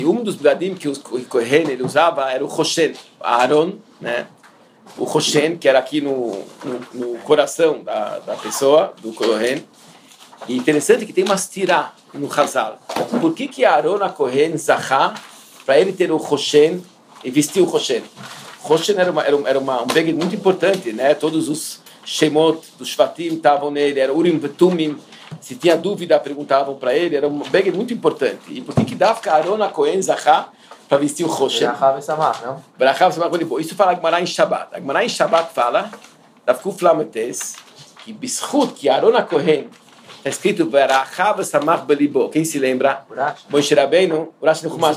Um dos begadim que o Kohen ele usava era o Choshen, Aaron, né? O Choshen, que era aqui no coração da pessoa, do Kohen. E interessante que tem uma stirá no Hazal. Por que Aaron a Kohen zahá para ele ter o Choshen e vestir o Choshen? Choshen era um beged muito importante, né? Todos os Shemot dos Shvatim estavam nele, era Urim Vetumim. Se tinha dúvida, perguntavam para ele, era um beged muito importante. E por que dá ficar Aaron a Kohen zahá para vestir o Choshen? Berachá v'samach, não? Berachá v'samach. Isso fala a Gemara em Shabbat. A Gemara em Shabbat fala, da Kuf Lametes, que Bishut, que Aaron a Kohen, está escrito Berachá v'samach belibo. Quem se lembra? Moshe Rabbeinu, Urash no Chumash.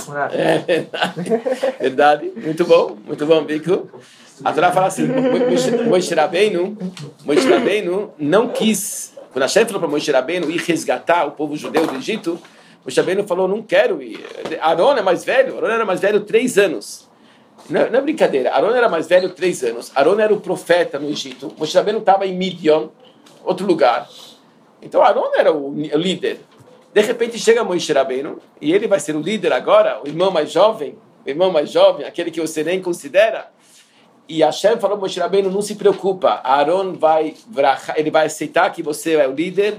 Verdade? Muito bom, Bico. A Torá fala assim, Moshe Rabbeinu não quis, quando a Hashem falou para Moshe Rabbeinu ir resgatar o povo judeu do Egito, Moshe Rabbeinu falou, não quero ir. Aaron é mais velho, Aaron era mais velho 3 anos. Não é brincadeira, Aaron era mais velho 3 anos. Aaron era o profeta no Egito. Moshe Rabbeinu estava em Midian, outro lugar. Então Aaron era o líder. De repente chega Moshe Rabbeinu e ele vai ser o líder agora, o irmão mais jovem, aquele que você nem considera. E Hashem falou, Moshe Rabbeinu, não se preocupa, Aaron ele vai aceitar que você é o líder,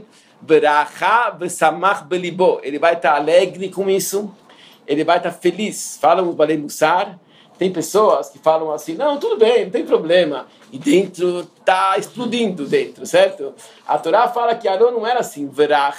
ele vai estar alegre com isso, ele vai estar feliz. Falam os Balei Mussar, tem pessoas que falam assim, não, tudo bem, não tem problema, e dentro está explodindo dentro, certo? A Torá fala que Aaron não era assim,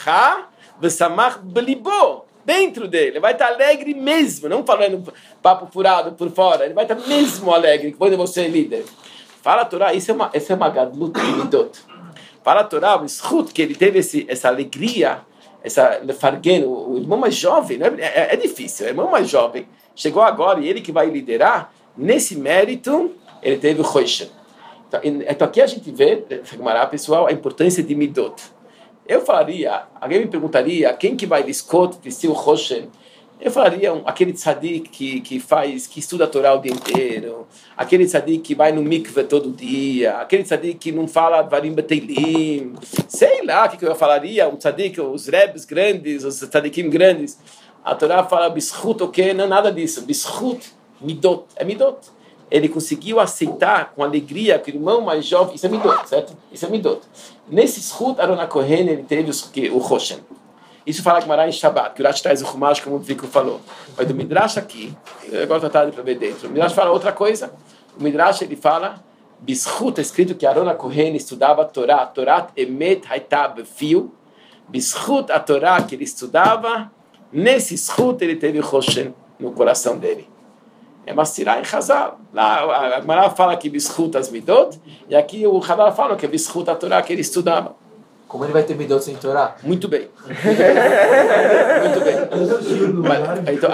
dentro dele, ele vai estar alegre mesmo, não falando papo furado por fora, ele vai estar mesmo alegre quando você é líder. Fala a Torá, isso é uma gadlut midot. Fala a Torá, o Zchut, que ele teve essa alegria, essa lefargen, o irmão mais jovem, né? É difícil, o irmão mais jovem chegou agora e ele que vai liderar, nesse mérito, ele teve o Choshen. Então aqui a gente vê, pessoal, a importância de midot. Eu falaria, alguém me perguntaria, quem que vai vestir o Choshen? Eu falaria aquele tzadik que estuda a Torá o dia inteiro, aquele tzadik que vai no mikveh todo dia, aquele tzadik que não fala Dvarim Beteilim, sei lá o que eu falaria, um tzadik, os rebes grandes, os tzadikim grandes. A Torá fala Bishut, ok? Não é nada disso. Bishut, midot, é midot. Ele conseguiu aceitar com alegria que o irmão mais jovem, isso é midot, certo? Isso é midot. Nesse Zchut, Aaron HaKohen, ele teve o Choshen. Isso fala Gemara em Shabbat, que o Rashi traz o Chumash, como o Vico falou. Mas do Midrash aqui, agora está tarde para ver dentro, o Midrash fala outra coisa. O Midrash, ele fala, Bishut, é escrito que Aaron HaKohen estudava a Torá, Torat Emet Haitá Befio, Bishut, a Torá que ele estudava, nesse Zchut ele teve o Choshen no coração dele. É uma stirá em Hazal. Lá a Gemara fala que Bishut as midot, e aqui o Hazal fala que é Bishut a Torá que ele estudava. Como ele vai ter midot sem Torá? Muito bem. Muito bem. Então,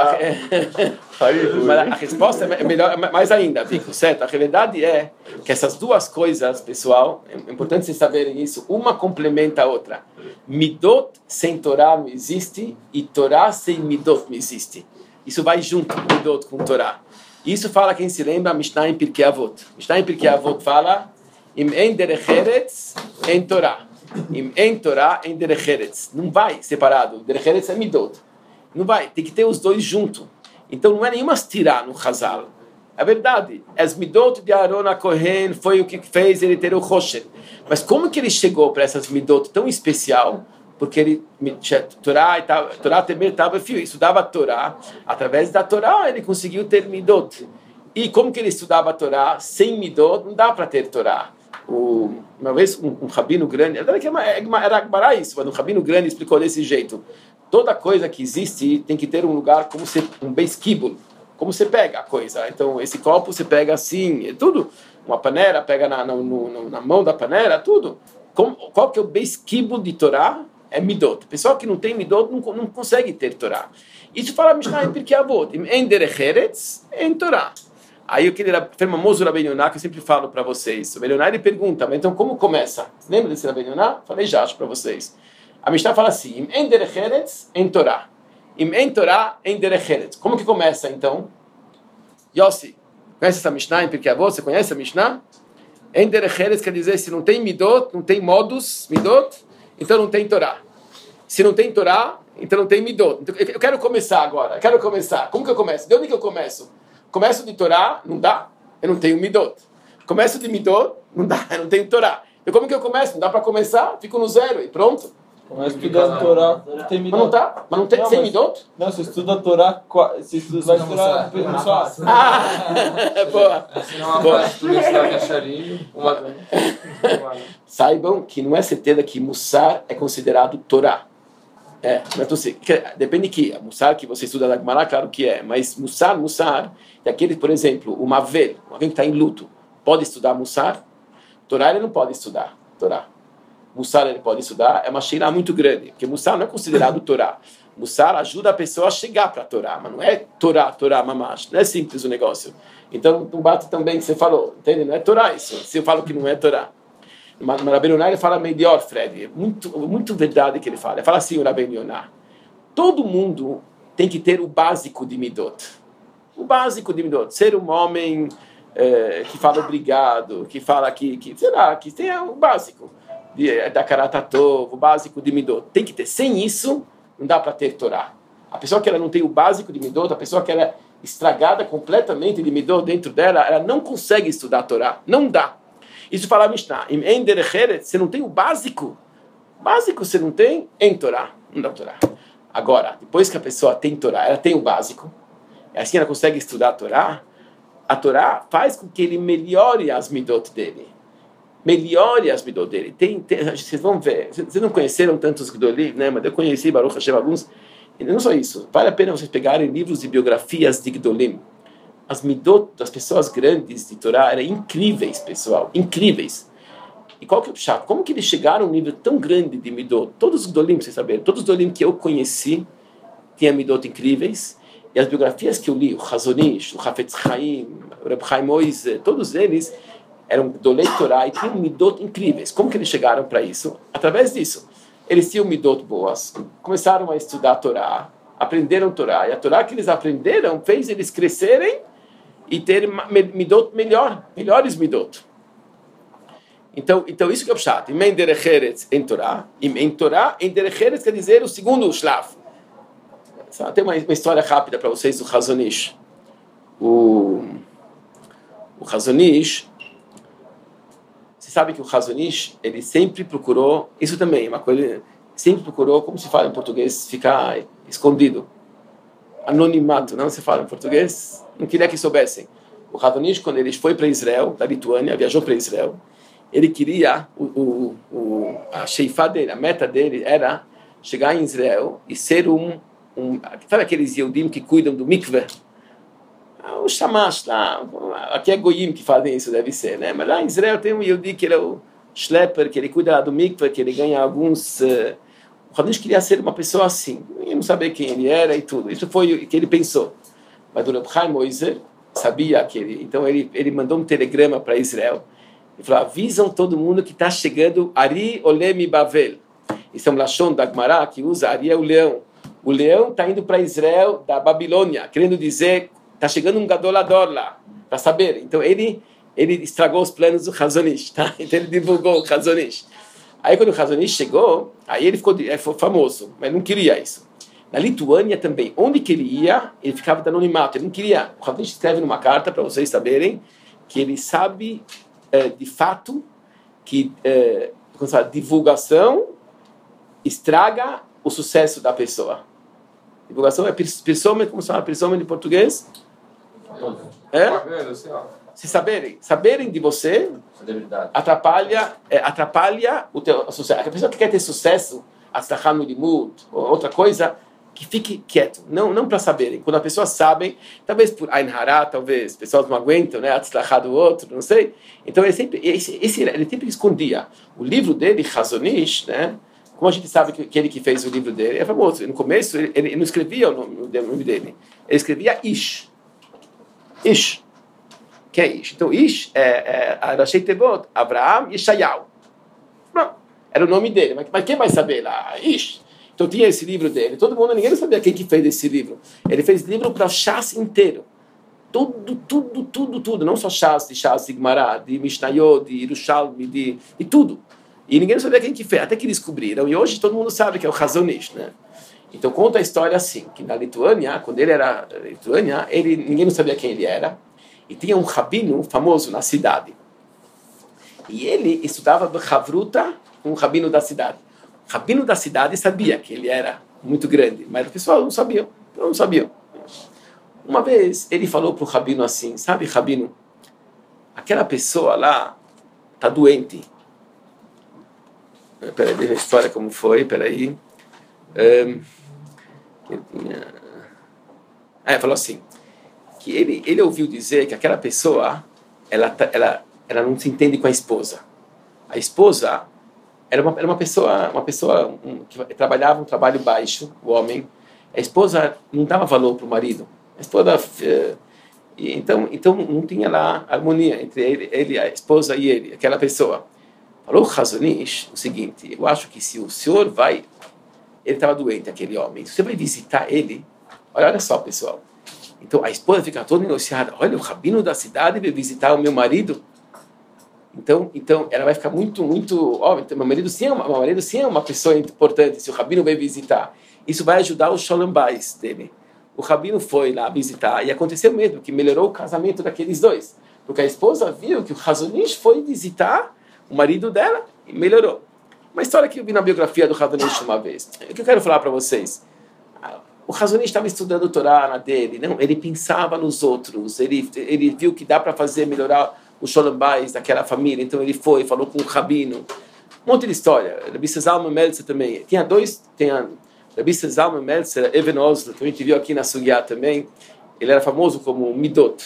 a resposta é melhor, mais ainda, Vico, certo? A realidade é que essas duas coisas, pessoal, é importante vocês saberem isso, uma complementa a outra. Midot sem Torá não existe, e Torá sem midot não existe. Isso vai junto, midot com Torá. Isso fala, quem se lembra, Mishnah em Pirkei Avot. Mishnah em Pirkei Avot fala, Im en derech eretz en Torá. Im en Torá en derech eretz. Não vai separado. Derech eretz é midot. Não vai. Tem que ter os dois juntos. Então não é nenhuma stirá no Hazal. É verdade. As midot de Aaron HaKohen foi o que fez ele ter o Choshen. Mas como que ele chegou para essas midot tão especial? Porque ele Torá temer estava fio, estudava a Torá, através da Torá ele conseguiu ter midot. E como que ele estudava a Torá sem midot, não dá para ter Torá. Uma vez um rabino grande, era Gemara isso, mas um rabino grande explicou desse jeito: toda coisa que existe tem que ter um lugar como um beis kibul, como você pega a coisa. Então esse copo você pega assim, é tudo, uma panela pega na mão da panela, tudo. Qual que é o beis kibul de Torá? É midot. Pessoal que não tem midot não consegue ter Torá. Isso fala Mishnah em Pirkei Avot. Em derech eretz, em Torá. Aí aquele famoso Rabbi Yonah que eu sempre falo para vocês. O Rabbi Yonah ele pergunta, mas então como começa? Você lembra desse Rabbi Yonah? Falei já, acho para vocês. A Mishnah fala assim, em derech eretz, em Torá. Em Torá, em derech eretz. Como que começa então? Yossi, conhece essa Mishnah em Pirkei Avot? Você conhece a Mishnah? Em derech eretz quer dizer, se não tem midot, não tem modus, midot, então não tem Torá. Se não tem Torá, Então não tem midot. Então, eu quero começar agora. Como que eu começo? De onde que eu começo? Começo de Torá? Não dá. Eu não tenho midot. Começo de midot? Não dá. Eu não tenho Torá. Então como que eu começo? Não dá para começar? Fico no zero e pronto. Começa estudando Torá, não tem Mas midot. não tá? Mas não tem sem midot? Não, você estuda a Torá, você vai estudar no só. Boa. Boa. Uma... Saibam que não é certeza que Mussar é considerado Torá. Mas você, depende que Mussar que você estuda na Gemara, claro que é, mas Mussar, é aquele, por exemplo, o Mavel, alguém que está em luto, pode estudar Mussar? Torá ele não pode estudar, Torá. Mussar ele pode estudar, é uma sheila muito grande, porque Mussar não é considerado Torá. Mussar ajuda a pessoa a chegar para a Torá, mas não é Torá, mamash, não é simples o negócio. Então não bate também que você falou, entende? Não é Torá isso, se eu falo que não é Torá. Mas Rabbi Yonah ele fala melhor, Fred, é muito verdade que ele fala. Ele fala assim, o Rabbi Yonah, todo mundo tem que ter o básico de Midot. O básico de Midot, ser um homem que fala obrigado, que fala que tenha o básico da Karatatov, o básico de Midot. Tem que ter. Sem isso, não dá para ter Torá. A pessoa que ela não tem o básico de Midot, a pessoa que ela é estragada completamente de Midot dentro dela, ela não consegue estudar a Torá. Não dá. Isso fala a Mishnah. Você não tem o básico. Básico você não tem em Torá. Não dá Torá. Agora, depois que a pessoa tem Torá, ela tem o básico, e assim ela consegue estudar a Torá faz com que ele melhore as midot dele. Melhore as midot dele. Vocês vão ver, vocês não conheceram tantos Gdolim, né? Mas eu conheci Baruch Hashem alguns. E não só isso, vale a pena vocês pegarem livros de biografias de Gdolim. As midot das pessoas grandes de Torá eram incríveis, pessoal, incríveis. E qual que é o chato? Como que eles chegaram a um nível tão grande de midot? Todos os Gdolim, vocês saberem, todos os Gdolim que eu conheci tinham midot incríveis. E as biografias que eu li, o Chazonish, o Hafetz Chaim, o Reb Chaim Moise, todos eles eram Gdolei Torá e tinham midot incríveis. Como que eles chegaram para isso? Através disso. Eles tinham midot boas, começaram a estudar a Torá, aprenderam Torá, e a Torá que eles aprenderam fez eles crescerem e terem midot melhores midot. Então isso que é o chato. Em Derech em Torá, em Torá, em Derech quer dizer o segundo shlaf. Tem uma história rápida para vocês do Chazonish. O Chazonish, você sabe que o Chazonish, ele sempre procurou, isso também, uma coisa, sempre procurou, como se fala em português, ficar escondido. Anonimato, não se fala em português? Não queria que soubessem. O Chazonish, quando ele foi para Israel, da Lituânia, viajou para Israel, ele queria, a sheifá dele, a meta dele era chegar em Israel e ser sabe aqueles Yehudim que cuidam do mikveh? O Shamash lá, aqui é Goyim que fazem isso, deve ser, né? Mas lá em Israel tem um Yehudi que ele é o Schlepper, que ele cuida lá do mikveh, que ele ganha alguns... O Chazonish queria ser uma pessoa assim, ele não sabia quem ele era e tudo. Isso foi o que ele pensou. Mas o Reb Chaim Moiser sabia que ele... Então ele mandou um telegrama para Israel. Ele falou, avisam todo mundo que está chegando Ari Olemi Bavel. Isso é um lashon da Gemara que usa Ari é o leão. O leão está indo para Israel da Babilônia, querendo dizer, está chegando um gadolador lá, para saber. Então ele estragou os planos do Chazonish, tá? Então ele divulgou o Chazonish. Aí quando o Chazonish chegou, aí ele ficou famoso, mas não queria isso. Na Lituânia também, onde que ele ia, ele ficava de anonimato, ele não queria. O Chazonish escreve numa carta, para vocês saberem, que ele sabe de fato que divulgação estraga o sucesso da pessoa. Divulgação é persona, como se fala persona em português? Se saberem de você atrapalha o teu sucesso. A pessoa que quer ter sucesso, atzlachá no limud, ou outra coisa, que fique quieto, não para saberem. Quando a pessoa sabe, talvez por Ain Hará, talvez pessoas não aguentam, né, atzlachá do outro, não sei. Então ele sempre escondia. O livro dele, Chazonish, né? Como a gente sabe que ele que fez o livro dele é famoso. No começo, ele não escrevia o nome dele. Ele escrevia Ish. Ish. Que é Ish? Então, Ish é Rashei Tevot, Avraham e Yeshayahu. Era o nome dele. Mas quem vai saber lá? Ish. Então, tinha esse livro dele. Ninguém sabia quem que fez esse livro. Ele fez livro para Shas inteiro. Tudo. Não só Shas de Gemara, de Mishnayot, de Yerushalmi, de tudo. E ninguém sabia quem que fez, até que descobriram. E hoje todo mundo sabe que é o Chazonish, né? Então conta a história assim, que na Lituânia, quando ele era na Lituânia, ninguém não sabia quem ele era, e tinha um rabino famoso na cidade. E ele estudava Havruta, um rabino da cidade. O rabino da cidade sabia que ele era muito grande, mas o pessoal não sabia. Não sabiam. Uma vez ele falou para o rabino assim, sabe, rabino, aquela pessoa lá está doente. Peraí, deixa a história como foi, peraí. Ele falou assim, que ele ouviu dizer que aquela pessoa, ela não se entende com a esposa. A esposa era uma pessoa que trabalhava um trabalho baixo, o homem. A esposa não dava valor para o marido. A esposa, então não tinha lá harmonia entre ele, a esposa e ele, aquela pessoa. Falou o Chazon Ish o seguinte, eu acho que se o senhor vai, ele estava doente, aquele homem, se você vai visitar ele, olha só, pessoal. Então a esposa fica toda negociada, olha, o rabino da cidade veio visitar o meu marido. Então ela vai ficar muito, então, meu marido sim é uma pessoa importante, se o rabino veio visitar. Isso vai ajudar o Sholem Bayis dele. O rabino foi lá visitar, e aconteceu mesmo, que melhorou o casamento daqueles dois. Porque a esposa viu que o Chazon Ish foi visitar o marido dela e melhorou. Uma história que eu vi na biografia do Chazon Ish uma vez. O que eu quero falar para vocês? O Chazon Ish estava estudando o Torá na dele, não? Ele pensava nos outros, ele viu que dá para melhorar o Sholem Bayis daquela família, então ele foi, falou com o rabino. Um monte de história. Rabbi Zalman Meltzer também. Tinha Rabbi Zalman Meltzer, Even Oslo, que a gente viu aqui na Sugya também, ele era famoso como Midot,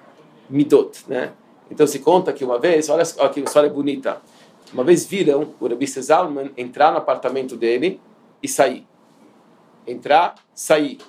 né? Então se conta que uma vez, olha que história bonita, uma vez viram o Rabbi Zalman entrar no apartamento dele e sair. Entrar, sair.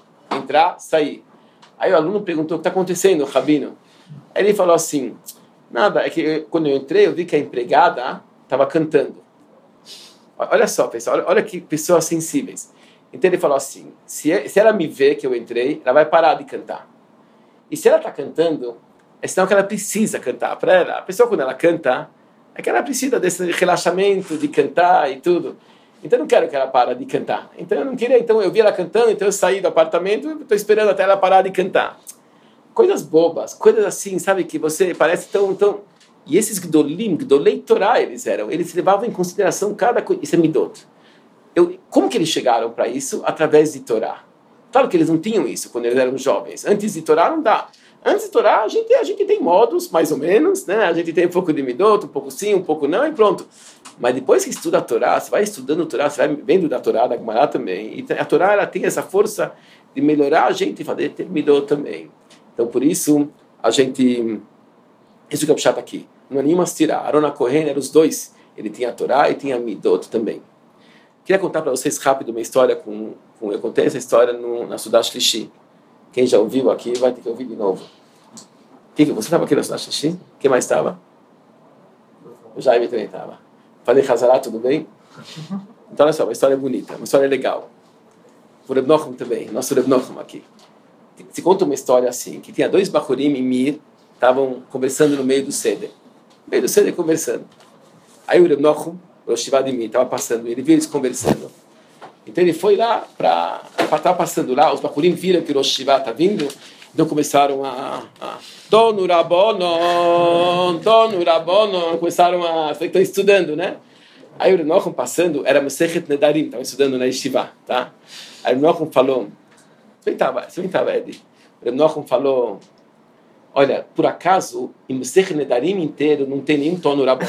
Aí o aluno perguntou, o que está acontecendo, rabino? Aí ele falou assim, nada, é que quando eu entrei, eu vi que a empregada estava cantando. Olha só, pessoal, olha que pessoas sensíveis. Então ele falou assim, se ela me vê que eu entrei, ela vai parar de cantar. E se ela está cantando, é sinal que ela precisa cantar. Para ela, a pessoa quando ela canta, é que ela precisa desse relaxamento, de cantar e tudo. Então eu não quero que ela pare de cantar. Então eu não queria, então eu vi ela cantando, então eu saí do apartamento e estou esperando até ela parar de cantar. Coisas bobas, coisas assim, sabe, que você parece tão... E esses Gdolei Torá eles levavam em consideração cada coisa. Isso é Midot. Como que eles chegaram para isso? Através de Torá. Claro que eles não tinham isso quando eles eram jovens. Antes de Torá não dá. Antes de Torá a gente tem modos, mais ou menos, né? A gente tem um pouco de Midot, um pouco sim, um pouco não, e pronto. Mas depois que estuda a Torá, você vai estudando a Torá, você vai vendo da Torá, da Gemara também. E a Torá ela tem essa força de melhorar a gente e fazer ter Midot também. Então por isso a gente... Isso que é o chato aqui. Não é nenhuma stira. Aaron Cohen eram os dois. Ele tinha a Torá e tinha a Midot também. Queria contar para vocês rápido uma história eu contei essa história na Sudash Shlishi. Quem já ouviu aqui vai ter que ouvir de novo. Você estava aqui na Sudash Shlishi? Quem mais estava? O Jaime também estava. Falei Hazará, tudo bem? Então olha só, uma história bonita, uma história legal. O Reb Nochem também, nosso Reb Nochem aqui. Se conta uma história assim, que tinha dois Bachurim e Mir, estavam conversando no meio do Seder. No meio do Seder conversando. Aí o Reb Nochem, o Shivá de Mir, estava passando, ele viu eles conversando. Então ele foi lá para estar passando lá, os Bachurim viram que o Rosh Shivá está vindo, então começaram Tonu Rabonon, começaram estão estudando, né? Aí o Reb Nochem passando, era Masechet Nedarim, estavam estudando na Yeshiva, tá? Aí o Reb Nochem falou, você estava, Edi? O Reb Nochem falou, olha, por acaso, em Masechet Nedarim inteiro não tem nenhum Tonu Rabon.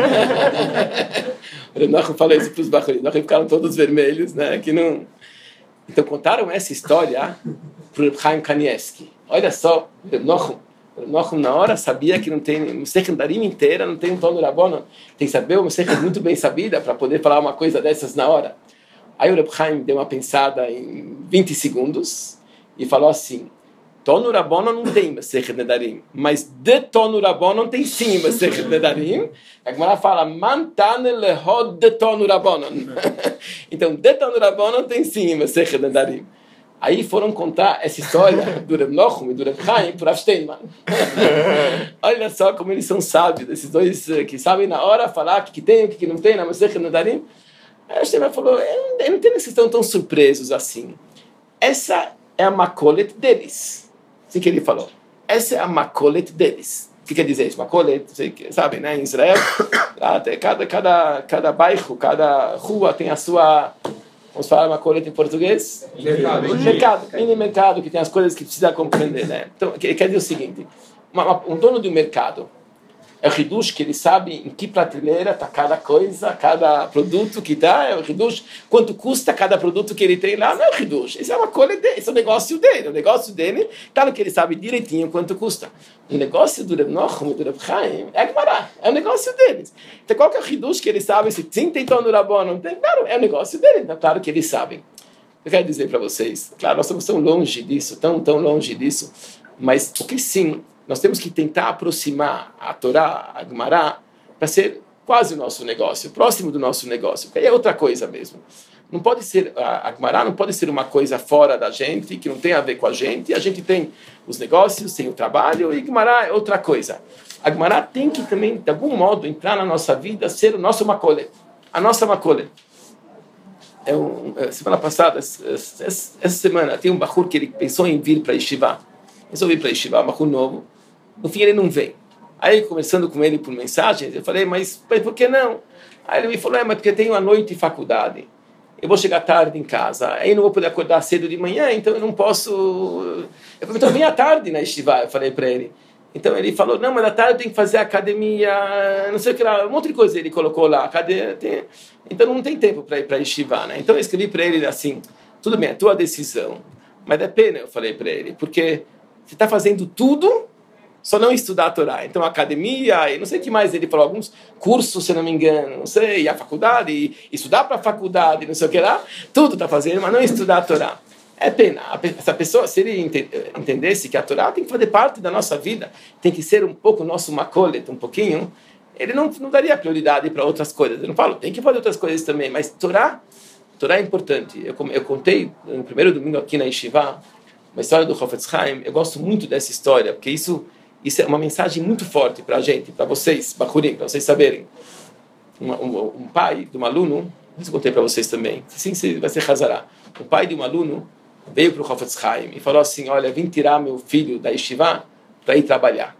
O Reb Nochem falou isso para os Bachurim, ficaram todos vermelhos, né? Que não... Então contaram essa história para o Reb Chaim Kanievsky. Olha só, o Reb Nochem na hora sabia que não tem, Masechet Nedarim inteira não tem um Tonu Rabon. Tem que saber uma Masechet muito bem sabida para poder falar uma coisa dessas na hora. Aí o Reb Chaim deu uma pensada em 20 segundos e falou assim, Tonu Rabbonon não tem Masechet Nedarim, mas de Tonu Rabbonon tem sim Masechet Nedarim. A Gemara fala, Man tane lehod de Tonu Rabbonon. Então, de Tonu Rabbonon tem sim Masechet Nedarim. Aí foram contar essa história do Reb Nochem e do Reb Chaim por Rav Steinman. Olha só como eles são sábios, esses dois que sabem na hora falar o que tem e o que não tem na Masechet Nedarim. Aí a Hashem falou, eu não entendo que vocês estão tão surpresos assim. Essa é a makolet deles. Assim que ele falou. Essa é a makolet deles. O que quer dizer isso? Makolet, sabe, né? Em Israel, cada bairro, cada rua tem a sua... Vamos falar makolet em português? Mercado. Mini mercado, que tem as coisas que precisa compreender, né? Então, quer dizer o seguinte. Um dono de um mercado é o Hidush que ele sabe em que prateleira está cada coisa, cada produto que está, é o Hidush, quanto custa cada produto que ele tem lá, não é o Hidush, isso é uma coisa dele, isso é o negócio dele está no que ele sabe direitinho quanto custa. O negócio do Reb Nochum, do Reb Chaim, é Agmará, é o negócio deles. Então qual que é o Hidush que ele sabe, se tem no Rabon, não tem, claro, é o negócio dele, então claro que eles sabem. Eu quero dizer para vocês, claro, nós estamos tão longe disso, tão longe disso, mas o que sim, nós temos que tentar aproximar a Torá, a Gemara, para ser quase o nosso negócio, próximo do nosso negócio, porque aí é outra coisa mesmo. Não pode ser, a Gemara não pode ser uma coisa fora da gente, que não tem a ver com a gente tem os negócios, tem o trabalho, e Gemara é outra coisa. A Gemara tem que também, de algum modo, entrar na nossa vida, ser o nosso makolet, a nossa makolet. Semana passada, essa semana, tem um bachur que ele pensou em vir para Yeshiva. Pensou em vir para Yeshiva, um bachur novo. No fim ele não vem. Aí, conversando com ele por mensagens, eu falei, mas por que não? Aí ele me falou, mas porque tenho a noite em faculdade. Eu vou chegar tarde em casa. Aí não vou poder acordar cedo de manhã, então eu não posso... Eu falei, então vem à tarde na Yeshiva, eu falei para ele. Então ele falou, não, mas à tarde eu tenho que fazer academia, não sei o que lá, um monte de coisa ele colocou lá. Então não tem tempo para ir para Yeshiva, né? Então eu escrevi para ele assim, tudo bem, é tua decisão, mas é pena, eu falei para ele, porque você está fazendo tudo, só não estudar a Torá. Então, a academia, e não sei o que mais, ele falou, alguns cursos, se não me engano, não sei, e a faculdade, e estudar para a faculdade, não sei o que lá, tudo está fazendo, mas não estudar a Torá. É pena. Essa pessoa, se ele entendesse que a Torá tem que fazer parte da nossa vida, tem que ser um pouco nosso makolet, um pouquinho, ele não daria prioridade para outras coisas. Eu não falo, tem que fazer outras coisas também, mas Torá é importante. Eu contei no primeiro domingo aqui na Yeshiva, uma história do Chofetz Chaim. Eu gosto muito dessa história, porque isso é uma mensagem muito forte para a gente, para vocês, Bachurim, para vocês saberem. Um pai de um aluno, eu contei para vocês também, sim, vai ser Hazará. O pai de um aluno veio para o Chofetz Chaim e falou assim, olha, vim tirar meu filho da Yeshiva para ir trabalhar.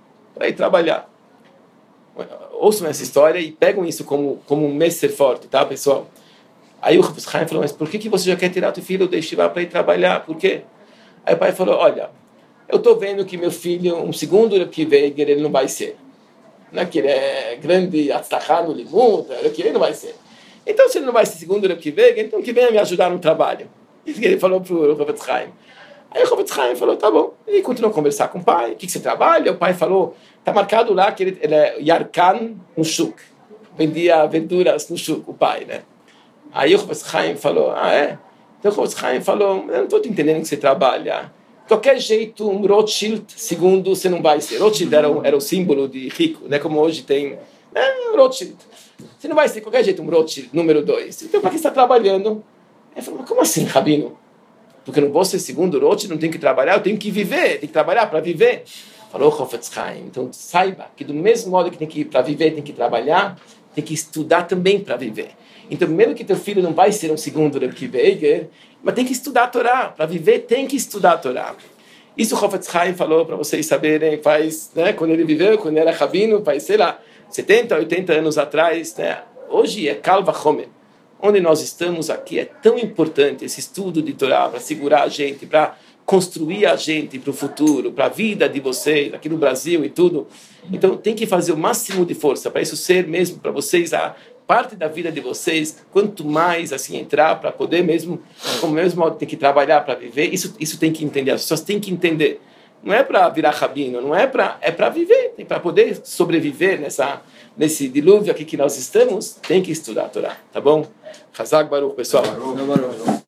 Ouçam essa história e pegam isso como um messer forte, tá, pessoal? Aí o Chofetz Chaim falou, mas por que você já quer tirar teu filho da Yeshiva para ir trabalhar? Por quê? Aí o pai falou, olha, eu estou vendo que meu filho, um segundo Reb Kiveger, ele não vai ser. Não é que ele é grande, atzlachá no limud, ele não vai ser. Então, se ele não vai ser segundo Reb Kiveger, então que venha me ajudar no trabalho. Isso que ele falou para o Chofetz Chaim. Aí o Chofetz Chaim falou, tá bom. E continuou a conversar com o pai. O que você trabalha? O pai falou, está marcado lá que ele é Yarkan no Shuk. Vendia verduras no Shuk, o pai, né? Aí o Chofetz Chaim falou, é? Então o Chofetz Chaim falou, eu não estou entendendo que você trabalha. De qualquer jeito, um Rothschild segundo você não vai ser. Rothschild era o símbolo de rico, né? Como hoje tem Rothschild. Você não vai ser, de qualquer jeito, um Rothschild número 2. Então, para que você está trabalhando? Ele falou, mas como assim, Rabino? Porque eu não vou ser segundo Rothschild, não tenho que trabalhar, eu tenho que viver, tenho que trabalhar para viver. Falou Chofetz Chaim. Então, saiba que do mesmo modo que tem que ir para viver, tem que trabalhar, tem que estudar também para viver. Então, mesmo que teu filho não vai ser um segundo Reb Kiveger, mas tem que estudar a Torá. Para viver, tem que estudar a Torá. Isso o Chofetz Chaim falou para vocês saberem, faz, né, quando ele viveu, quando ele era rabino, faz, sei lá, 70, 80 anos atrás. Né? Hoje é Kal Vachomer. Onde nós estamos aqui é tão importante esse estudo de Torá para segurar a gente, para construir a gente para o futuro, para a vida de vocês, aqui no Brasil e tudo. Então, tem que fazer o máximo de força para isso ser mesmo para vocês a parte da vida de vocês, quanto mais assim entrar para poder mesmo, como mesmo tem que trabalhar para viver, isso tem que entender, as pessoas têm que entender. Não é para virar rabino, não é para viver, para poder sobreviver nesse dilúvio aqui que nós estamos, tem que estudar a Torá, tá bom? Chazak Baruch, pessoal.